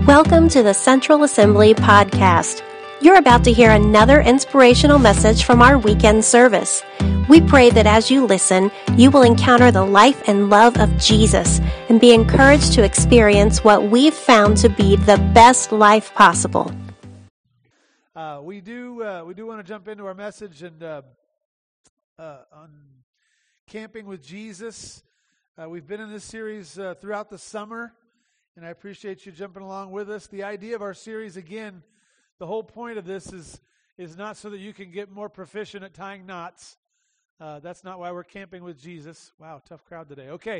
Welcome to the Central Assembly Podcast. You're about to hear another inspirational message from our weekend service. We pray that as you listen, you will encounter the life and love of Jesus and be encouraged to experience what we've found to be the best life possible. We do want to jump into our message and on camping with Jesus. We've been in this series throughout the summer, and I appreciate you jumping along with us. The idea of our series, again, the whole point of this is not so that you can get more proficient at tying knots. That's not why we're camping with Jesus. Wow, tough crowd today. Okay.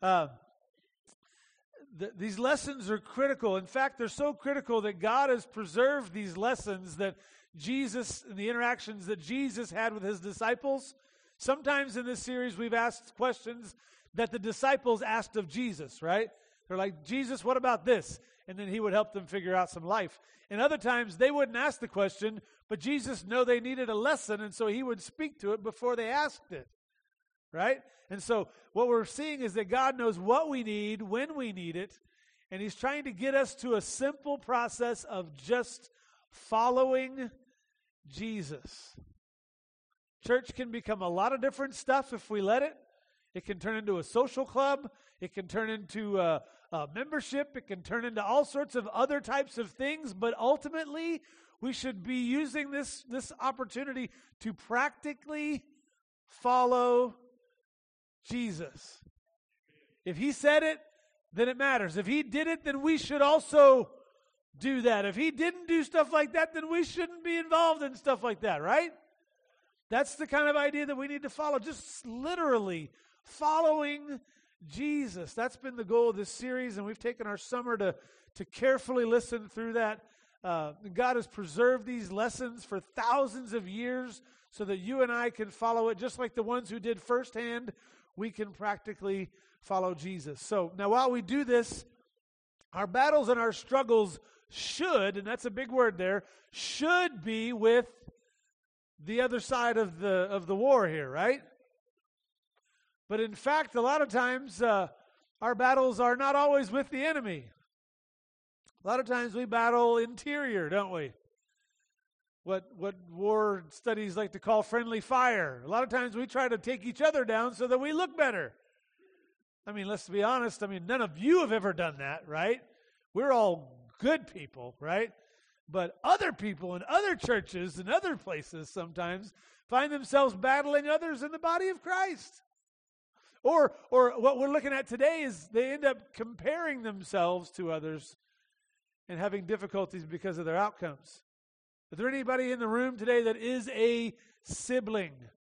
These lessons are critical. In fact, they're so critical that God has preserved these lessons that Jesus, and the interactions that Jesus had with his disciples. Sometimes in this series, we've asked questions that the disciples asked of Jesus, right? They're like, Jesus, what about this? And then he would help them figure out some life. And other times, they wouldn't ask the question, but Jesus knew they needed a lesson, and so he would speak to it before they asked it, right? And so what we're seeing is that God knows what we need, when we need it, and he's trying to get us to a simple process of just following Jesus. Church can become a lot of different stuff if we let it. It can turn into a social club. It can turn into a membership. It can turn into all sorts of other types of things. But ultimately, we should be using this opportunity to practically follow Jesus. If he said it, then it matters. If he did it, then we should also do that. If he didn't do stuff like that, then we shouldn't be involved in stuff like that, right? That's the kind of idea that we need to follow. Just literally following Jesus. That's been the goal of this series, and we've taken our summer to carefully listen through that. God has preserved these lessons for thousands of years so that you and I can follow it, just like the ones who did firsthand. We can practically follow Jesus. So now while we do this, our battles and our struggles should, and that's a big word there, should be with the other side of the war here, right? But in fact, a lot of times our battles are not always with the enemy. A lot of times we battle interior, don't we? What war studies like to call friendly fire. A lot of times we try to take each other down so that we look better. I mean, let's be honest. I mean, none of you have ever done that, right? We're all good people, right? But other people in other churches and other places sometimes find themselves battling others in the body of Christ. Or what we're looking at today is they end up comparing themselves to others and having difficulties because of their outcomes. Is there anybody in the room today that is a sibling?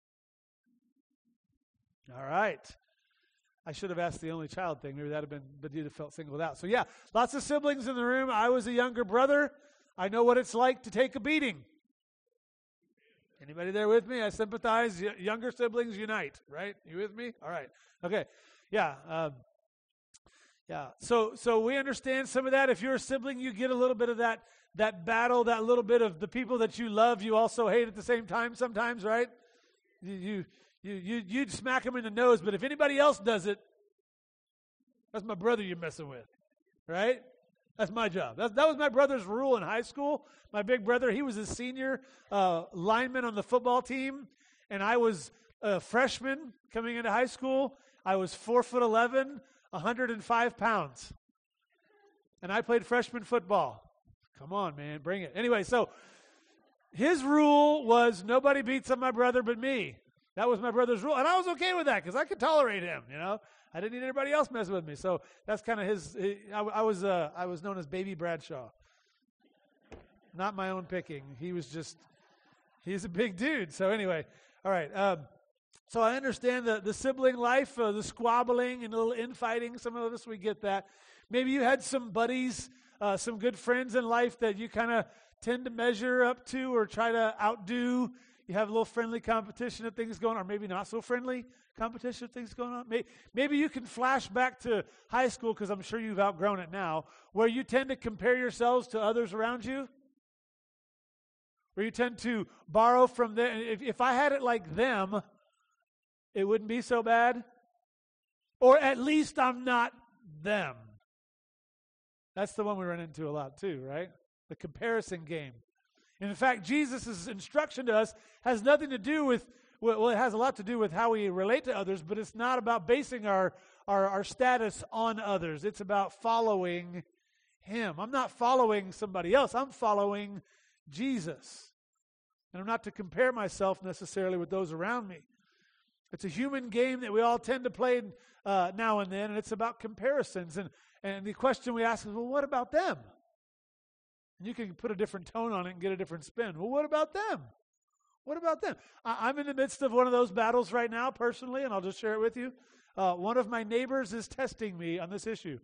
All right. I should have asked the only child thing. Maybe that would have been, but you'd have felt singled out. So yeah, lots of siblings in the room. I was a younger brother. I know what it's like to take a beating. Anybody there with me? I sympathize. Younger siblings unite, right? You with me? All right. Okay. Yeah. Yeah. So we understand some of that. If you're a sibling, you get a little bit of that battle, that little bit of the people that you love, you also hate at the same time sometimes, right? You'd smack them in the nose, but if anybody else does it, that's my brother you're messing with, right? That's my job. That was my brother's rule in high school. My big brother, he was a senior lineman on the football team, and I was a freshman coming into high school. I was 4'11", 105 pounds, and I played freshman football. Come on, man, bring it. Anyway, so his rule was nobody beats on my brother but me. That was my brother's rule, and I was okay with that because I could tolerate him, you know. I didn't need anybody else messing with me. So that's kind of his. I was known as Baby Bradshaw. Not my own picking. He's a big dude. So anyway, all right. So I understand the sibling life, the squabbling and a little infighting. Some of us, we get that. Maybe you had some buddies, some good friends in life that you kind of tend to measure up to or try to outdo. You have a little friendly competition of things going on, or maybe not so friendly competition of things going on. Maybe you can flash back to high school, because I'm sure you've outgrown it now, where you tend to compare yourselves to others around you, where you tend to borrow from them. If I had it like them, it wouldn't be so bad. Or at least I'm not them. That's the one we run into a lot too, right? The comparison game. And in fact, Jesus' instruction to us has nothing to do with, well, it has a lot to do with how we relate to others, but it's not about basing our status on others. It's about following Him. I'm not following somebody else. I'm following Jesus. And I'm not to compare myself necessarily with those around me. It's a human game that we all tend to play now and then, and it's about comparisons. And the question we ask is, well, what about them? And you can put a different tone on it and get a different spin. Well, what about them? What about them? I'm in the midst of one of those battles right now personally, and I'll just share it with you. One of my neighbors is testing me on this issue.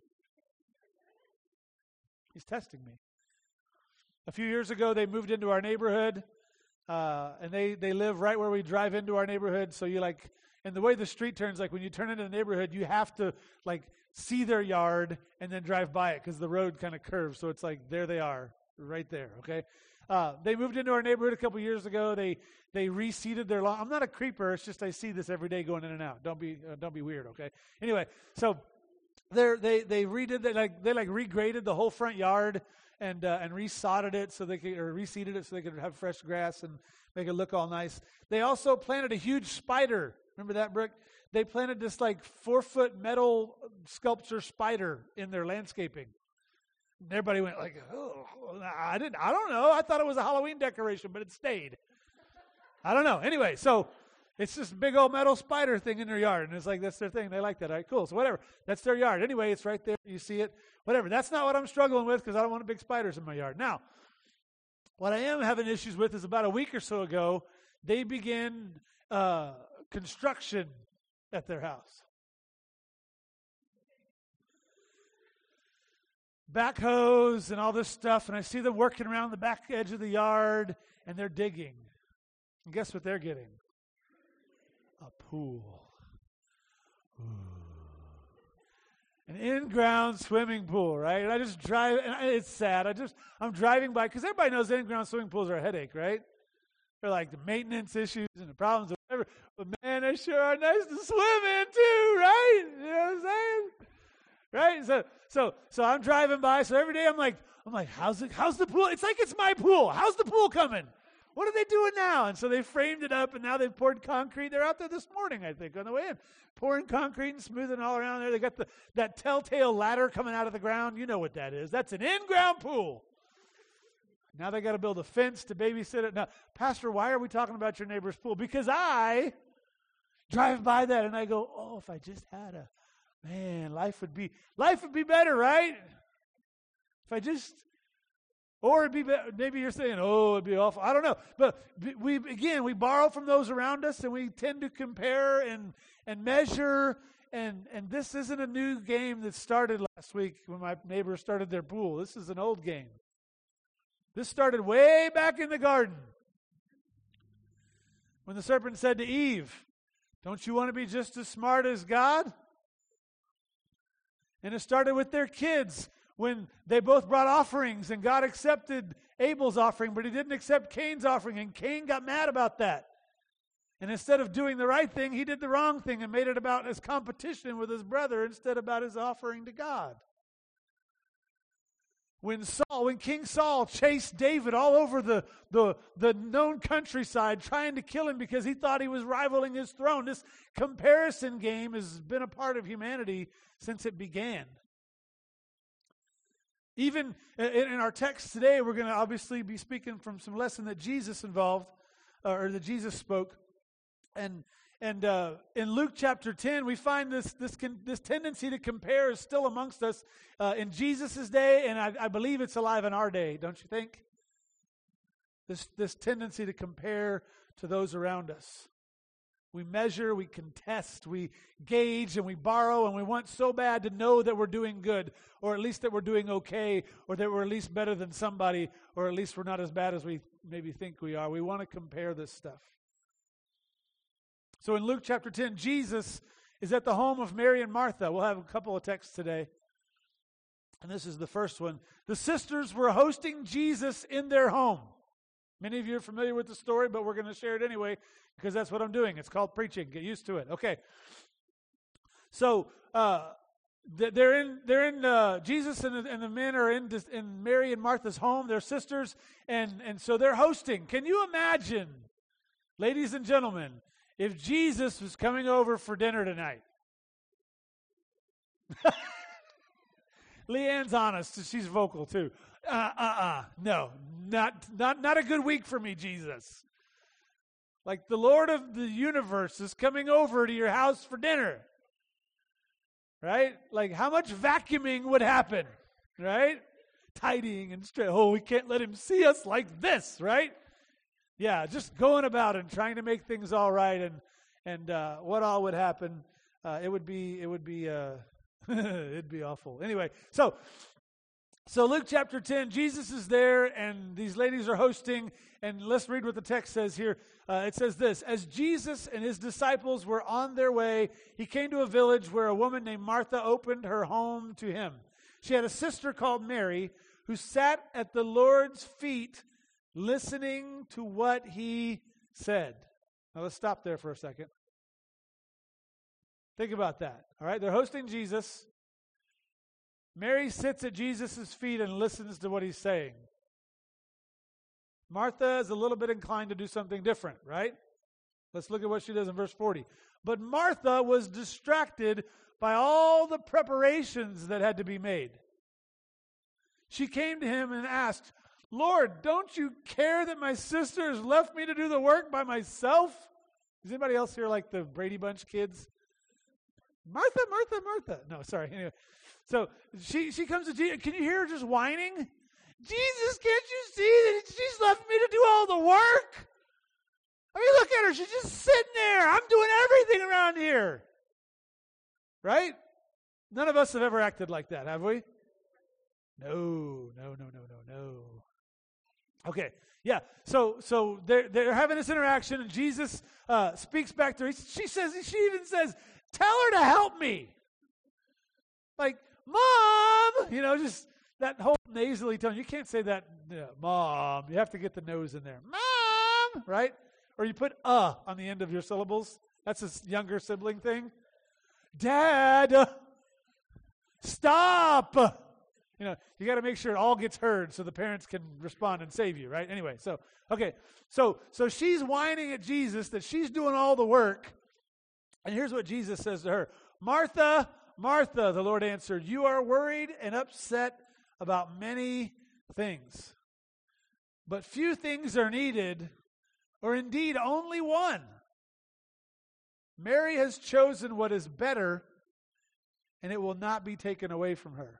He's testing me. A few years ago, they moved into our neighborhood, and they live right where we drive into our neighborhood. So and the way the street turns, like when you turn into the neighborhood, you have to see their yard and then drive by it because the road kind of curves. So it's like, there they are, right there, okay? They moved into our neighborhood a couple years ago. They reseeded their lawn. I'm not a creeper. It's just I see this every day going in and out. Don't be weird, okay? Anyway, so they redid they regraded the whole front yard and resodded it so they could, or reseeded it so they could have fresh grass and make it look all nice. They also planted a huge spider. Remember that, Brooke? They planted this 4-foot metal sculpture spider in their landscaping. And everybody went oh, I don't know. I thought it was a Halloween decoration, but it stayed. I don't know. Anyway, so it's this big old metal spider thing in their yard. And it's that's their thing. They like that. All right, cool. So whatever. That's their yard. Anyway, it's right there. You see it. Whatever. That's not what I'm struggling with because I don't want big spiders in my yard. Now, what I am having issues with is about a week or so ago, they began construction at their house. Backhoes and all this stuff, and I see them working around the back edge of the yard, and they're digging. And guess what they're getting? A pool. Ooh. An in-ground swimming pool, right? And I just drive, and it's sad. I'm driving by, because everybody knows in-ground swimming pools are a headache, right? They're the maintenance issues and the problems or whatever. But man, they sure are nice to swim in too, right? You know what I'm saying? Right? So I'm driving by. So every day I'm like, how's the pool? It's it's my pool. How's the pool coming? What are they doing now? And so they framed it up, and now they've poured concrete. They're out there this morning, I think, on the way in, pouring concrete and smoothing all around there. They got that telltale ladder coming out of the ground. You know what that is? That's an in-ground pool. Now they got to build a fence to babysit it. Now, Pastor, why are we talking about your neighbor's pool? Because I drive by that and I go, oh, if I just had life would be better, right? If I just, or it'd be better. Maybe you're saying, oh, it'd be awful. I don't know. But we borrow from those around us, and we tend to compare and measure. And this isn't a new game that started last week when my neighbor started their pool. This is an old game. This started way back in the garden when the serpent said to Eve, don't you want to be just as smart as God? And it started with their kids when they both brought offerings, and God accepted Abel's offering, but He didn't accept Cain's offering, and Cain got mad about that. And instead of doing the right thing, he did the wrong thing and made it about his competition with his brother instead about his offering to God. When King Saul chased David all over the known countryside trying to kill him because he thought he was rivaling his throne, this comparison game has been a part of humanity since it began. Even in our text today, we're going to obviously be speaking from some lesson that Jesus involved, or that Jesus spoke. And in Luke chapter 10, we find this tendency to compare is still amongst us in Jesus' day, and I believe it's alive in our day, don't you think? This tendency to compare to those around us. We measure, we contest, we gauge, and we borrow, and we want so bad to know that we're doing good, or at least that we're doing okay, or that we're at least better than somebody, or at least we're not as bad as we maybe think we are. We want to compare this stuff. So in Luke chapter 10, Jesus is at the home of Mary and Martha. We'll have a couple of texts today. And this is the first one. The sisters were hosting Jesus in their home. Many of you are familiar with the story, but we're going to share it anyway because that's what I'm doing. It's called preaching. Get used to it. Okay. So Jesus and the men are in Mary and Martha's home. They're sisters, and so they're hosting. Can you imagine, ladies and gentlemen, if Jesus was coming over for dinner tonight? Leanne's honest. She's vocal too. No, not a good week for me, Jesus. Like the Lord of the universe is coming over to your house for dinner. Right? Like how much vacuuming would happen? Right? Tidying and straight. Oh, we can't let him see us like this, right? Yeah, just going about and trying to make things all right, and what all would happen? It would be it'd be awful. Anyway, so Luke chapter 10, Jesus is there, and these ladies are hosting, and let's read what the text says here. It says this: as Jesus and his disciples were on their way, he came to a village where a woman named Martha opened her home to him. She had a sister called Mary who sat at the Lord's feet listening to what he said. Now let's stop there for a second. Think about that. All right, they're hosting Jesus. Mary sits at Jesus' feet and listens to what he's saying. Martha is a little bit inclined to do something different, right? Let's look at what she does in verse 40. But Martha was distracted by all the preparations that had to be made. She came to him and asked, Lord, don't you care that my sister has left me to do the work by myself? Is anybody else here like the Brady Bunch kids? Martha, Martha, Martha. No, sorry. Anyway, so she comes to Jesus. Can you hear her just whining? Jesus, can't you see that she's left me to do all the work? I mean, look at her. She's just sitting there. I'm doing everything around here. Right? None of us have ever acted like that, have we? No. Okay, yeah. So they're having this interaction, and Jesus speaks back to her. She even says, "Tell her to help me." Like, Mom, just that whole nasally tone. You can't say that, Mom. You have to get the nose in there. Mom, right? Or you put on the end of your syllables. That's a younger sibling thing. Dad, stop. You got to make sure it all gets heard so the parents can respond and save you, right? Anyway, so she's whining at Jesus that she's doing all the work. And here's what Jesus says to her. Martha, Martha, the Lord answered, you are worried and upset about many things. But few things are needed, or indeed only one. Mary has chosen what is better, and it will not be taken away from her.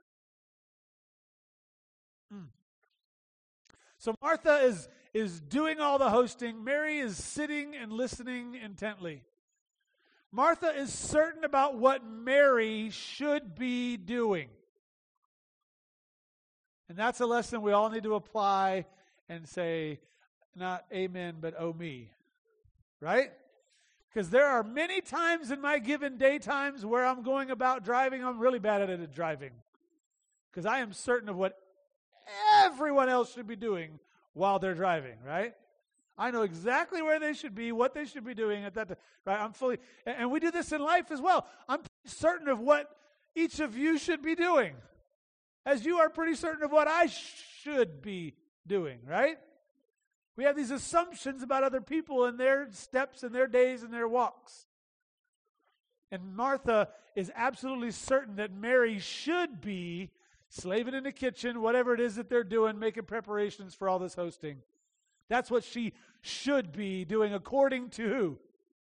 So Martha is doing all the hosting. Mary is sitting and listening intently. Martha is certain about what Mary should be doing. And that's a lesson we all need to apply and say, not amen, but oh me. Right? Because there are many times in my given daytimes where I'm going about driving. I'm really bad at it at driving. Because I am certain of what everyone else should be doing while they're driving, right? I know exactly where they should be, what they should be doing at that time, right? And we do this in life as well. I'm certain of what each of you should be doing, as you are pretty certain of what I should be doing, right? We have these assumptions about other people and their steps and their days and their walks. And Martha is absolutely certain that Mary should be slaving in the kitchen, whatever it is that they're doing, making preparations for all this hosting. That's what she should be doing according to who?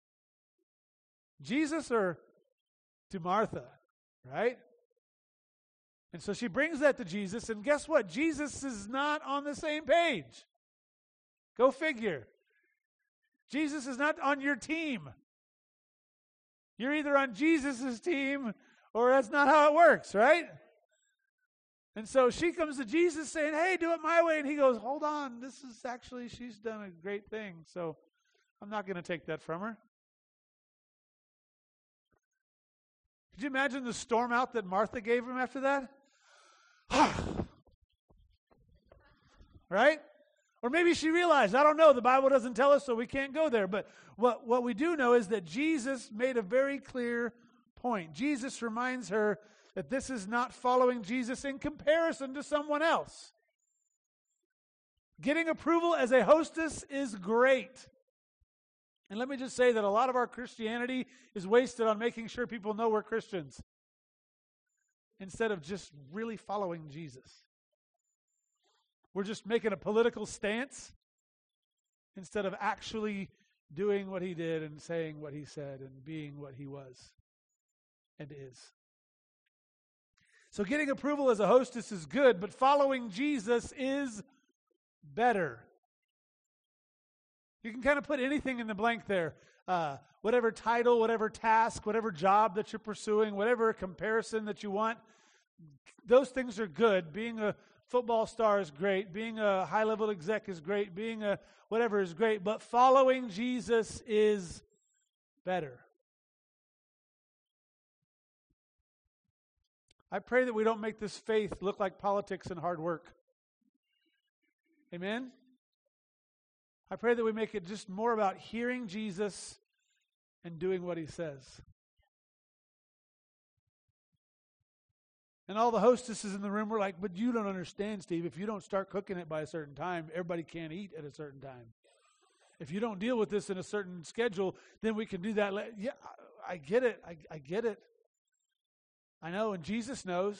Jesus or to Martha, right? And so she brings that to Jesus, and guess what? Jesus is not on the same page. Go figure. Jesus is not on your team. You're either on Jesus' team or that's not how it works, right? And so she comes to Jesus saying, hey, do it my way. And he goes, hold on, she's done a great thing, so I'm not going to take that from her. Could you imagine the storm out that Martha gave him after that? Right? Or maybe she realized, I don't know, the Bible doesn't tell us, so we can't go there. But what we do know is that Jesus made a very clear point. Jesus reminds her that this is not following Jesus in comparison to someone else. Getting approval as a hostess is great. And let me just say that a lot of our Christianity is wasted on making sure people know we're Christians instead of just really following Jesus. We're just making a political stance instead of actually doing what he did and saying what he said and being what he was and is. So getting approval as a hostess is good, but following Jesus is better. You can kind of put anything in the blank there. Whatever title, whatever task, whatever job that you're pursuing, whatever comparison that you want, those things are good. Being a football star is great. Being a high-level exec is great. Being a whatever is great. But following Jesus is better. I pray that we don't make this faith look like politics and hard work. Amen? I pray that we make it just more about hearing Jesus and doing what he says. And all the hostesses in the room were like, but you don't understand, Steve. If you don't start cooking it by a certain time, everybody can't eat at a certain time. If you don't deal with this in a certain schedule, then we can do that. Yeah, I get it. I get it. I know, and Jesus knows.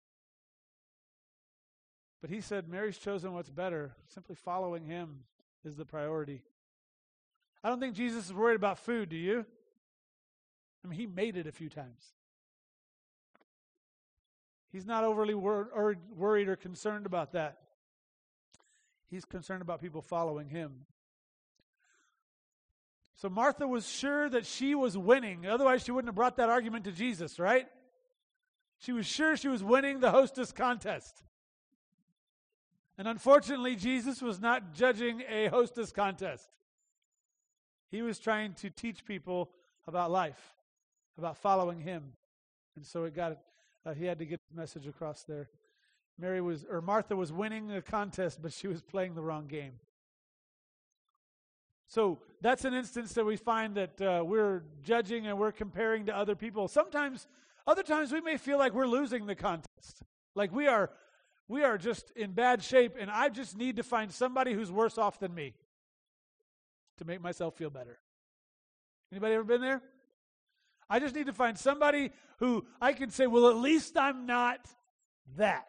But he said, Mary's chosen what's better. Simply following him is the priority. I don't think Jesus is worried about food, do you? I mean, he made it a few times. He's not overly worried or concerned about that. He's concerned about people following him. So Martha was sure that she was winning. Otherwise, she wouldn't have brought that argument to Jesus, right? She was sure she was winning the hostess contest. And unfortunately, Jesus was not judging a hostess contest. He was trying to teach people about life, about following him. And so he had to get the message across there. Martha was winning the contest, but she was playing the wrong game. So that's an instance that we find that we're judging and we're comparing to other people. Other times we may feel like we're losing the contest. Like we are just in bad shape, and I just need to find somebody who's worse off than me to make myself feel better. Anybody ever been there? I just need to find somebody who I can say, well, at least I'm not that.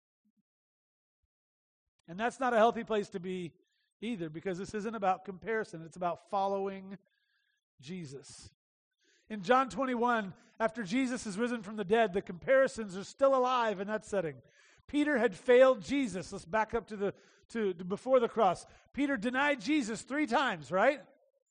And that's not a healthy place to be either, because this isn't about comparison. It's about following Jesus. In John 21, after Jesus is risen from the dead, the comparisons are still alive in that setting. Peter had failed Jesus. Let's back up to before the cross. Peter denied Jesus 3 times, right?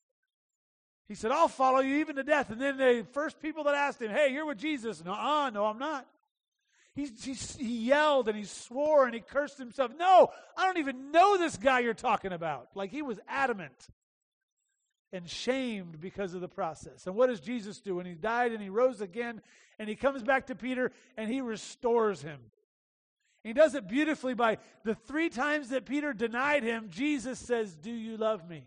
He said, I'll follow you even to death. And then the first people that asked him, hey, you're with Jesus. No, I'm not. He yelled and he swore and he cursed himself. No, I don't even know this guy you're talking about. Like he was adamant and shamed because of the process. And what does Jesus do? When he died and he rose again and he comes back to Peter and he restores him. He does it beautifully by the 3 times that Peter denied him, Jesus says, do you love me?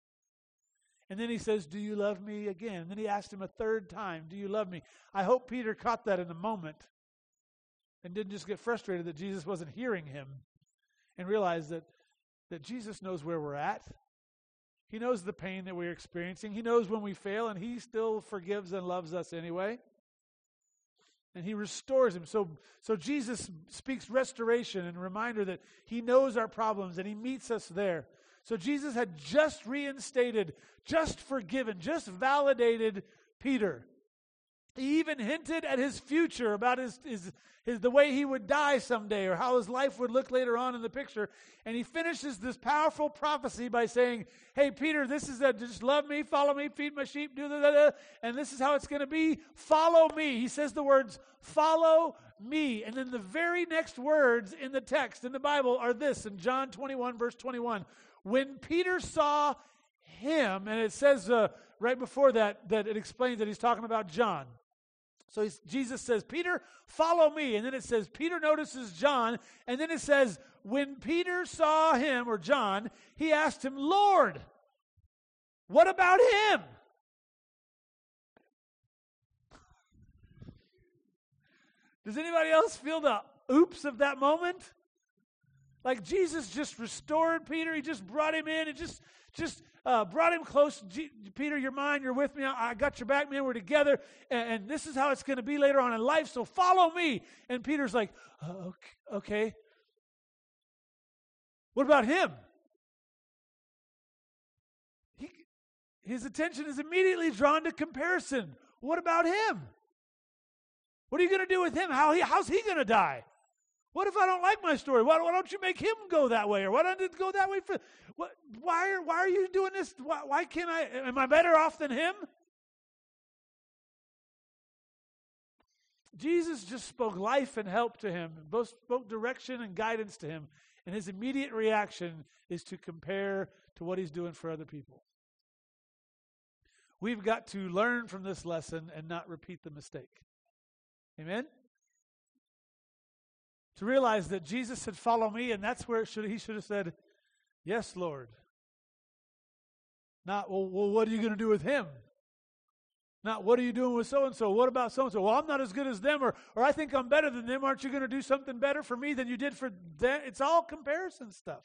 And then he says, do you love me again? And then he asked him a 3rd time, do you love me? I hope Peter caught that in the moment and didn't just get frustrated that Jesus wasn't hearing him and realized that Jesus knows where we're at. He knows the pain that we're experiencing. He knows when we fail, and he still forgives and loves us anyway. And he restores him. So Jesus speaks restoration and reminder that he knows our problems and he meets us there. So Jesus had just reinstated, just forgiven, just validated Peter. He even hinted at his future about the way he would die someday or how his life would look later on in the picture. And he finishes this powerful prophecy by saying, hey, Peter, this is just love me, follow me, feed my sheep, and this is how it's going to be. Follow me. He says the words, follow me. And then the very next words in the text in the Bible are this in John 21, verse 21. When Peter saw him, and it says right before that it explains that he's talking about John. So Jesus says, Peter, follow me. And then it says, Peter notices John. And then it says, when Peter saw him, or John, he asked him, Lord, what about him? Does anybody else feel the oops of that moment? Like Jesus just restored Peter. He just brought him in and just brought him close. Peter, you're mine. You're with me. I got your back, man. We're together. And this is how it's going to be later on in life, so follow me. And Peter's like, okay. What about him? His attention is immediately drawn to comparison. What about him? What are you going to do with him? How's he going to die? What if I don't like my story? Why don't you make him go that way? Or why don't it go that way? Why are you doing this? Why can't I? Am I better off than him? Jesus just spoke life and help to him, both spoke direction and guidance to him. And his immediate reaction is to compare to what he's doing for other people. We've got to learn from this lesson and not repeat the mistake. Amen? To realize that Jesus said, follow me, and that's where he should have said, yes, Lord. Not, well, what are you going to do with him? Not, what are you doing with so-and-so? What about so-and-so? Well, I'm not as good as them, or I think I'm better than them. Aren't you going to do something better for me than you did for them? It's all comparison stuff.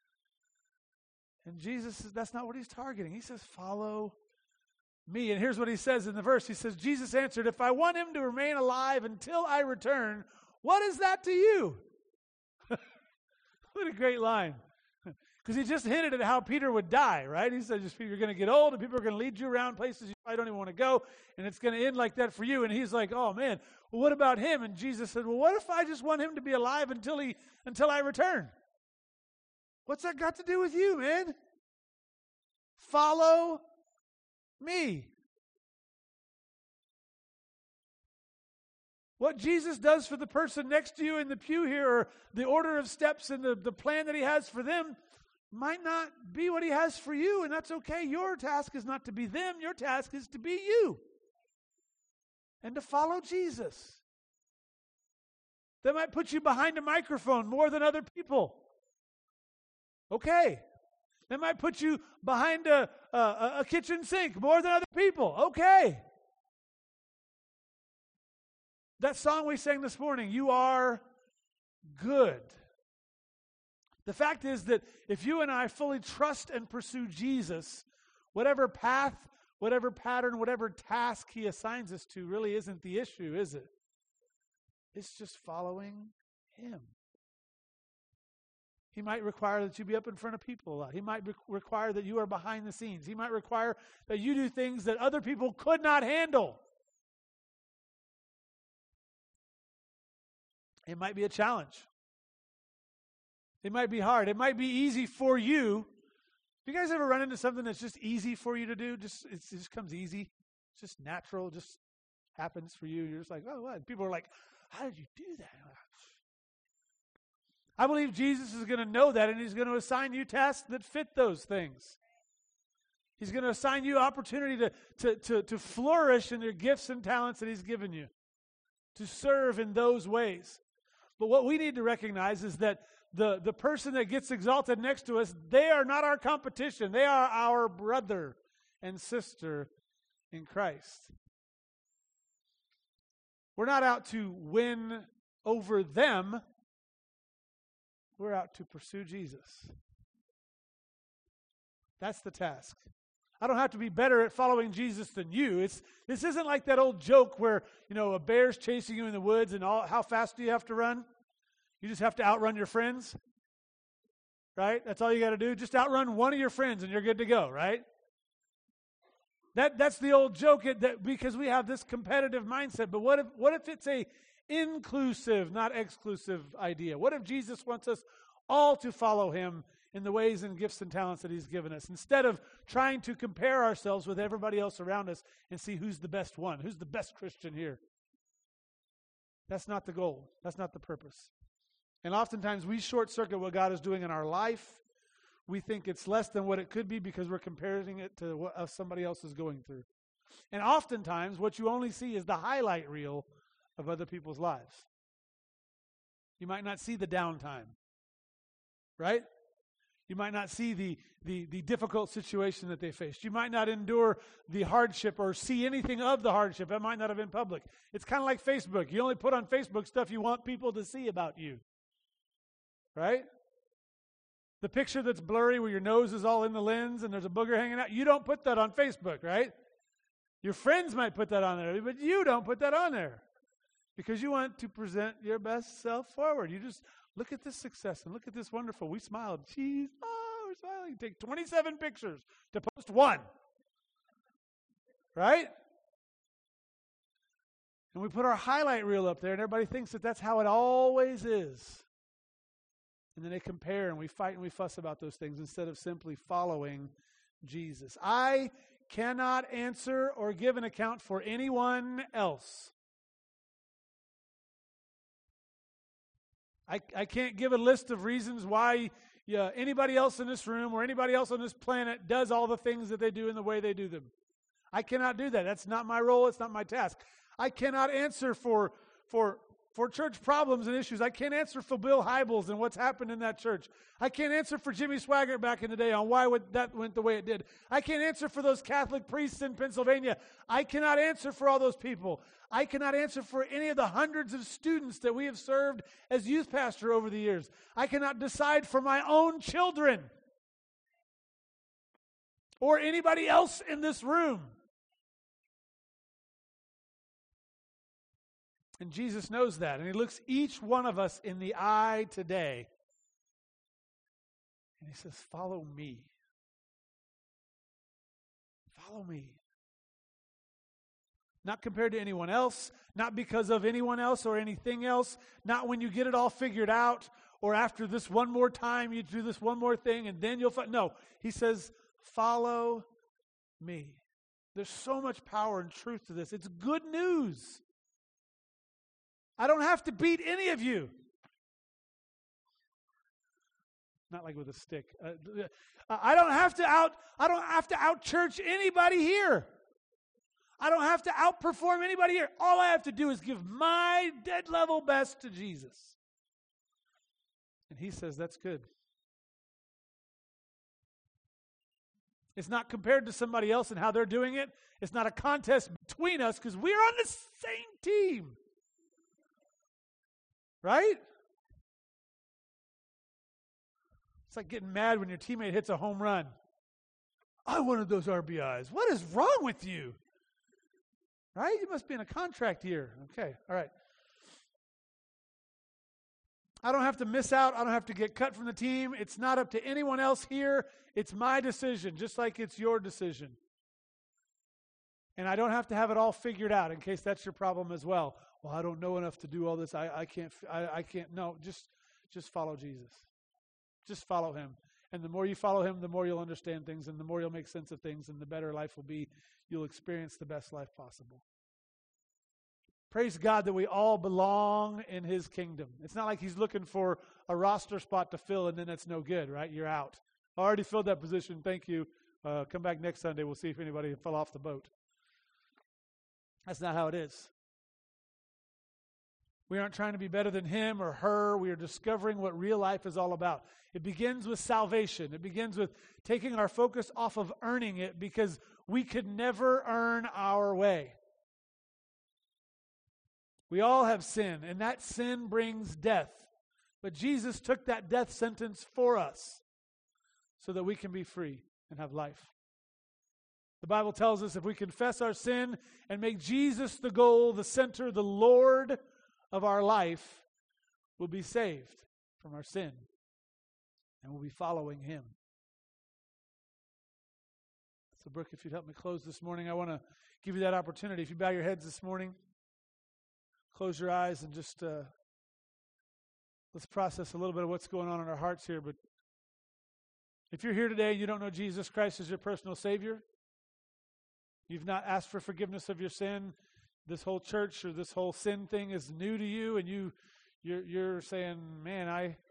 And Jesus, that's not what he's targeting. He says, follow me. And here's what he says in the verse. He says, Jesus answered, if I want him to remain alive until I return, what is that to you? What a great line. Because he just hinted at how Peter would die, right? He said, you're going to get old and people are going to lead you around places you probably don't even want to go, and it's going to end like that for you. And he's like, oh man, well, what about him? And Jesus said, well, what if I just want him to be alive until I return? What's that got to do with you, man? Follow me. What Jesus does for the person next to you in the pew here, or the order of steps and the plan that he has for them, might not be what he has for you, and that's okay. Your task is not to be them. Your task is to be you and to follow Jesus. That might put you behind a microphone more than other people. Okay. That might put you behind a kitchen sink more than other people. Okay. That song we sang this morning, You Are Good. The fact is that if you and I fully trust and pursue Jesus, whatever path, whatever pattern, whatever task he assigns us to really isn't the issue, is it? It's just following him. He might require that you be up in front of people a lot. He might require that you are behind the scenes. He might require that you do things that other people could not handle. It might be a challenge. It might be hard. It might be easy for you. Have you guys ever run into something that's just easy for you to do? It just comes easy. It's just natural. It just happens for you. You're just like, oh, what? People are like, how did you do that? I believe Jesus is going to know that, and he's going to assign you tasks that fit those things. He's going to assign you opportunity to flourish in your gifts and talents that he's given you, to serve in those ways. But what we need to recognize is that the person that gets exalted next to us, they are not our competition. They are our brother and sister in Christ. We're not out to win over them. We're out to pursue Jesus. That's the task. I don't have to be better at following Jesus than you. This isn't like that old joke where, a bear's chasing you in the woods and how fast do you have to run? You just have to outrun your friends, right? That's all you got to do. Just outrun one of your friends and you're good to go, right? That's the old joke because we have this competitive mindset. But what if it's a inclusive, not exclusive idea? What if Jesus wants us all to follow him in the ways and gifts and talents that he's given us, instead of trying to compare ourselves with everybody else around us and see who's the best one, who's the best Christian here? That's not the goal. That's not the purpose. And oftentimes we short-circuit what God is doing in our life. We think it's less than what it could be because we're comparing it to what somebody else is going through. And oftentimes what you only see is the highlight reel of other people's lives. You might not see the downtime, right? You might not see the difficult situation that they faced. You might not endure the hardship or see anything of the hardship. It might not have been public. It's kind of like Facebook. You only put on Facebook stuff you want people to see about you. Right? The picture that's blurry where your nose is all in the lens and there's a booger hanging out, you don't put that on Facebook, right? Your friends might put that on there, but you don't put that on there because you want to present your best self forward. You just look at this success and look at this wonderful. We smiled. Jeez, we're smiling. Take 27 pictures to post one. Right? And we put our highlight reel up there and everybody thinks that that's how it always is. And then they compare and we fight and we fuss about those things instead of simply following Jesus. I cannot answer or give an account for anyone else. I can't give a list of reasons why anybody else in this room or anybody else on this planet does all the things that they do in the way they do them. I cannot do that. That's not my role. It's not my task. I cannot answer for church problems and issues. I can't answer for Bill Hybels and what's happened in that church. I can't answer for Jimmy Swaggart back in the day on why that went the way it did. I can't answer for those Catholic priests in Pennsylvania. I cannot answer for all those people. I cannot answer for any of the hundreds of students that we have served as youth pastor over the years. I cannot decide for my own children or anybody else in this room. And Jesus knows that. And he looks each one of us in the eye today. And he says, follow me. Follow me. Not compared to anyone else. Not because of anyone else or anything else. Not when you get it all figured out. Or after this one more time, you do this one more thing and then you'll... No. He says, follow me. There's so much power and truth to this. It's good news. I don't have to beat any of you. Not like with a stick. I don't have to out-church anybody here. I don't have to outperform anybody here. All I have to do is give my dead level best to Jesus. And he says that's good. It's not compared to somebody else and how they're doing it. It's not a contest between us because we're on the same team. Right? It's like getting mad when your teammate hits a home run. I wanted those RBIs. What is wrong with you? Right? You must be in a contract year. Okay, all right. I don't have to miss out. I don't have to get cut from the team. It's not up to anyone else here. It's my decision, just like it's your decision. And I don't have to have it all figured out in case that's your problem as well. Well, I don't know enough to do all this. I can't. No, just follow Jesus. Just follow him. And the more you follow him, the more you'll understand things and the more you'll make sense of things and the better life will be. You'll experience the best life possible. Praise God that we all belong in his kingdom. It's not like he's looking for a roster spot to fill and then it's no good, right? You're out. I already filled that position. Thank you. Come back next Sunday. We'll see if anybody fell off the boat. That's not how it is. We aren't trying to be better than him or her. We are discovering what real life is all about. It begins with salvation. It begins with taking our focus off of earning it because we could never earn our way. We all have sin, and that sin brings death. But Jesus took that death sentence for us so that we can be free and have life. The Bible tells us if we confess our sin and make Jesus the goal, the center, the Lord of our life, we'll be saved from our sin and we'll be following him. So Brooke, if you'd help me close this morning, I want to give you that opportunity. If you bow your heads this morning, close your eyes and just let's process a little bit of what's going on in our hearts here. But if you're here today and you don't know Jesus Christ as your personal Savior, you've not asked for forgiveness of your sin, this whole church or this whole sin thing is new to you, and you're saying, man,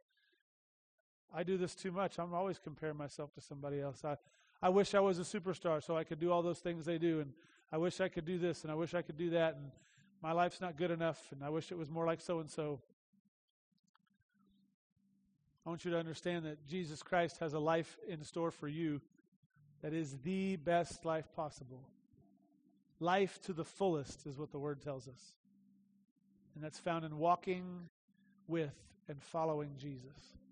I do this too much. I'm always comparing myself to somebody else. I wish I was a superstar so I could do all those things they do, and I wish I could do this, and I wish I could do that, and my life's not good enough, and I wish it was more like so-and-so. I want you to understand that Jesus Christ has a life in store for you that is the best life possible. Life to the fullest is what the Word tells us. And that's found in walking with and following Jesus.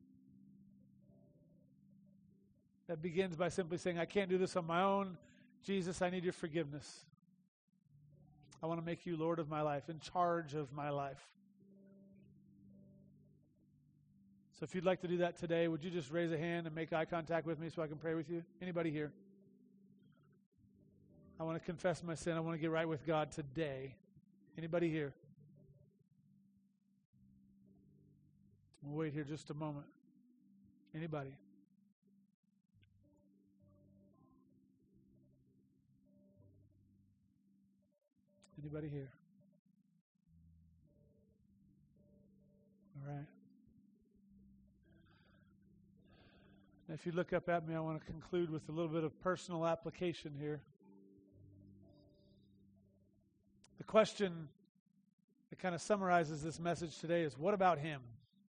That begins by simply saying, I can't do this on my own. Jesus, I need your forgiveness. I want to make you Lord of my life, in charge of my life. So if you'd like to do that today, would you just raise a hand and make eye contact with me so I can pray with you? Anybody here? I want to confess my sin. I want to get right with God today. Anybody here? We'll wait here just a moment. Anybody? Anybody here? All right. Now, if you look up at me, I want to conclude with a little bit of personal application here. The question that kind of summarizes this message today is, what about him?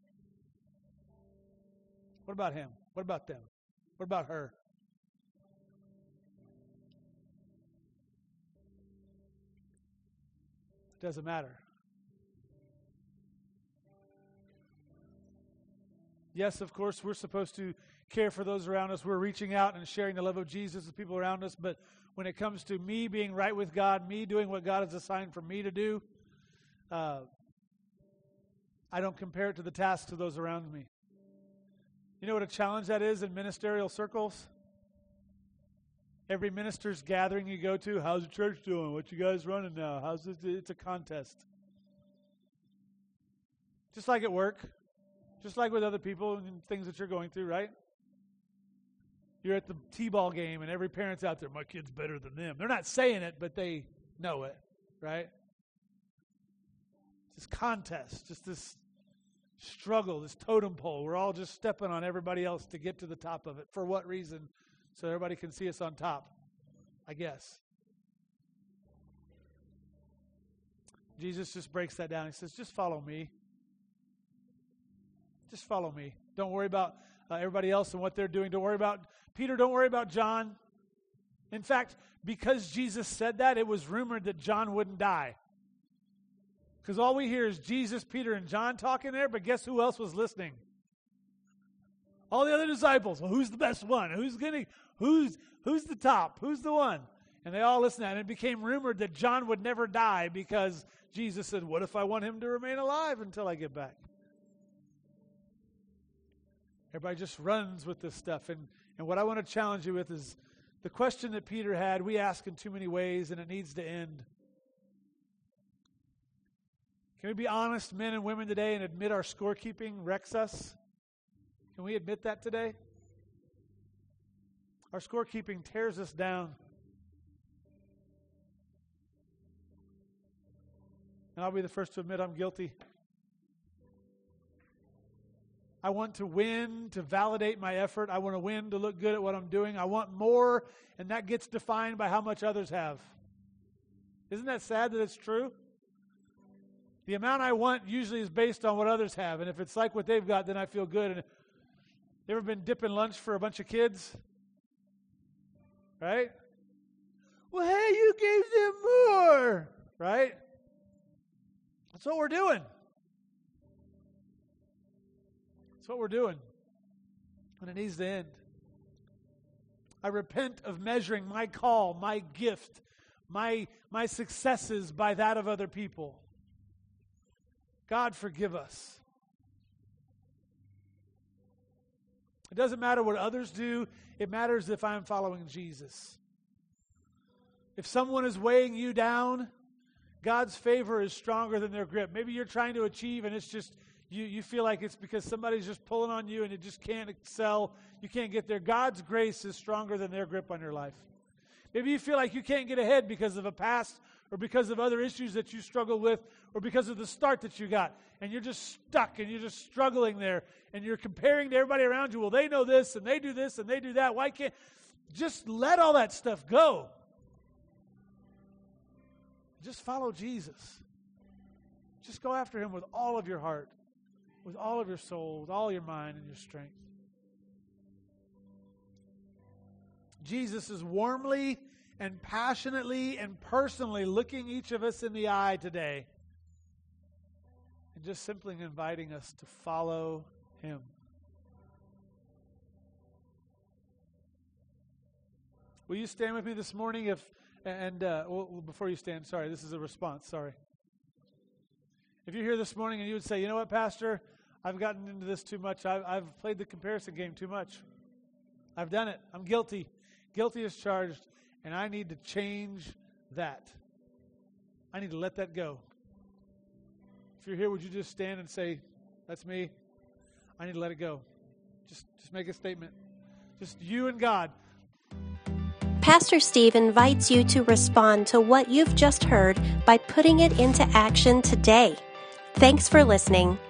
What about him? What about them? What about her? It doesn't matter. Yes, of course, we're supposed to care for those around us. We're reaching out and sharing the love of Jesus with people around us. But when it comes to me being right with God, me doing what God has assigned for me to do, I don't compare it to the tasks of those around me. You know what a challenge that is in ministerial circles? Every minister's gathering you go to, how's the church doing? What you guys running now? How's it? It's a contest. Just like at work. Just like with other people and things that you're going through, right? You're at the T-ball game and every parent's out there, my kid's better than them. They're not saying it, but they know it, right? This contest, just this struggle, this totem pole. We're all just stepping on everybody else to get to the top of it. For what reason? So everybody can see us on top, I guess. Jesus just breaks that down. He says, just follow me. Just follow me. Don't worry about everybody else and what they're doing. Don't worry about Peter. Don't worry about John. In fact, because Jesus said that, it was rumored that John wouldn't die. Because all we hear is Jesus, Peter, and John talking there, but guess who else was listening? All the other disciples. Well, who's the best one? Who's the top? Who's the one? And they all listened to that. And it became rumored that John would never die because Jesus said, what if I want him to remain alive until I get back? Everybody just runs with this stuff. And what I want to challenge you with is the question that Peter had, we ask in too many ways, and it needs to end. Can we be honest, men and women, today, and admit our scorekeeping wrecks us? Can we admit that today? Our scorekeeping tears us down. And I'll be the first to admit I'm guilty. I want to win to validate my effort. I want to win to look good at what I'm doing. I want more, and that gets defined by how much others have. Isn't that sad that it's true? The amount I want usually is based on what others have, and if it's like what they've got, then I feel good. And you ever been dipping lunch for a bunch of kids? Right? Well, hey, you gave them more. Right? That's what we're doing. That's what we're doing. And it needs to end. I repent of measuring my call, my gift, my successes by that of other people. God, forgive us. It doesn't matter what others do. It matters if I'm following Jesus. If someone is weighing you down, God's favor is stronger than their grip. Maybe you're trying to achieve and it's just, you feel like it's because somebody's just pulling on you and you just can't excel. You can't get there. God's grace is stronger than their grip on your life. Maybe you feel like you can't get ahead because of a past or because of other issues that you struggle with or because of the start that you got. And you're just stuck and you're just struggling there and you're comparing to everybody around you. Well, they know this and they do this and they do that. Why can't... Just let all that stuff go. Just follow Jesus. Just go after him with all of your heart, with all of your soul, with all your mind and your strength. Jesus is warmly and passionately and personally looking each of us in the eye today and just simply inviting us to follow him. Will you stand with me this morning? Before you stand, sorry, this is a response, sorry. If you're here this morning and you would say, you know what, Pastor, I've gotten into this too much. I've played the comparison game too much. I've done it. I'm guilty. Guilty as charged, and I need to change that. I need to let that go. If you're here, would you just stand and say, that's me. I need to let it go. Just make a statement. Just you and God. Pastor Steve invites you to respond to what you've just heard by putting it into action today. Thanks for listening.